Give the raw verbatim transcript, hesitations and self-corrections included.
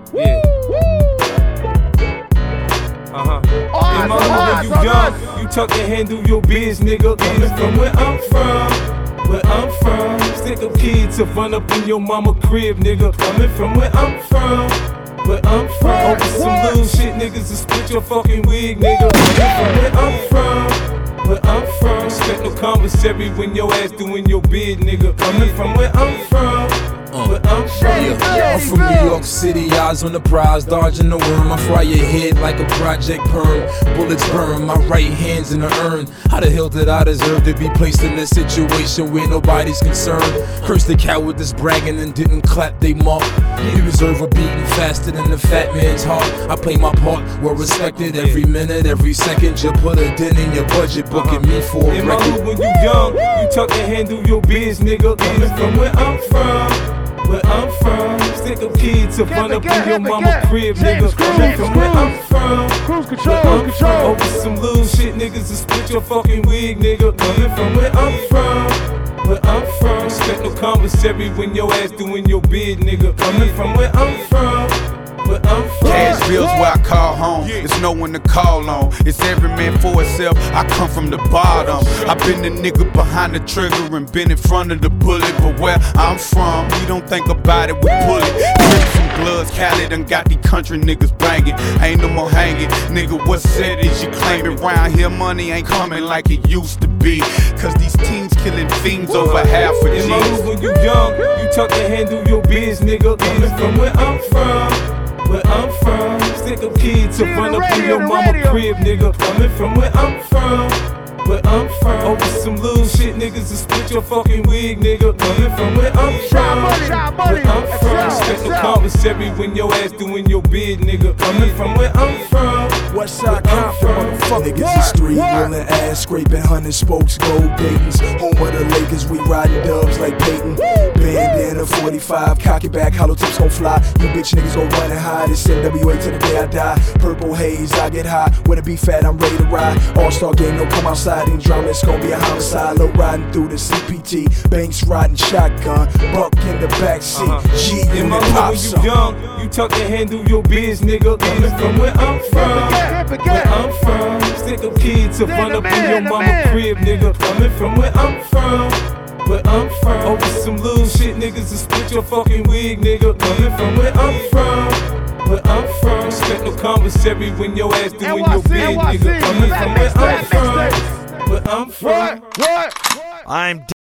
Yeah. Uh-huh. Oh, In my hood when you young, you tuck and handle your biz, nigga. Coming from where I'm from, where I'm from. Stick up kids to run up in your mama crib, nigga. Coming from where I'm from, where I'm from. Over some little shit, niggas to split your fucking wig, nigga. Coming from where I'm from, where I'm from. Expect no commissary when your ass doing your bid, nigga. Coming from where I'm from. Uh, yeah. I'm from New York City, eyes on the prize, dodging the worm. I fry your head like a project perm. Bullets burn, my right hand's in the urn. How the hell did I deserve to be placed in a situation where nobody's concerned? Curse the coward that's bragging and didn't clap they mark. You deserve a beating faster than the fat man's heart. I play my part, well respected every minute, every second. You put a dent in your budget, booking me for a In my record. hood when you young, you tuck and handle your biz, nigga. Coming from where I'm from, where I'm from. Stick up kids to run up in your mama crib, nigga. Coming from where I'm from, Cruise control, where I'm cruise control. from. Over some little shit, niggas to split your fucking wig, nigga. Coming from where I'm from, where I'm from. Expect no commissary when your ass doing your bid, nigga. Coming from where I'm from, where I'm from. Cashville's where I call home. There's no one to call on. It's every man for itself. I come from the bottom. I've been the nigga behind the trigger and been in front of the bullet. But where I'm from, we don't think about it, we pull it. Crips and Bloods, Cali done got these country niggas banging. Ain't no more hanging. Nigga, what said is you claiming? Round here money ain't coming like it used to be. Cause these teens killing fiends over half a In my hood G. when you young, you tuck and handle your biz, nigga. Coming from where I'm from, where I'm from. Stick up kids to G run the up in radio, your the mama radio. crib, nigga. Coming from where I'm from, where I'm from. Over some little shit, niggas to split your fucking wig, nigga. Coming from where I'm Shot from, money, shot money. where I'm from. Excel, Expect no excel. commissary when your ass doing your bid, nigga. Coming from where I'm from. Westside Where I'm Compton, from. motherfucker. Niggas is street What? rolling ass, scraping hundred spokes, gold Dayton's. Home of the Lakers, we riding dubs like Peyton. Bandana forty-five, cocky back, hollow tips gon' fly. You bitch niggas gon' run and hide. It's N W A till the day I die. Purple haze, I get high. When it be fat, I'm ready to ride. All-star game, don't come outside. Any drama, it's gon' be a homicide. Low riding through the C P T. Banks riding shotgun. Buck in the backseat. Uh-huh. G In in my the hood pop when you song. young, you tuck and handle your biz, nigga. Coming from where I'm from, where I'm from. Stick up kids to Then run the up in man, your the mama man. crib, nigga. Coming from where I'm from, where I'm from. Over some little shit, niggas to split your fucking wig, nigga. Coming from where I'm from, where I'm from. Expect no commissary when your ass doing your N Y C, bid, N Y C. nigga. Coming from where I'm Mixtape, from, where I'm from. What? What? I'm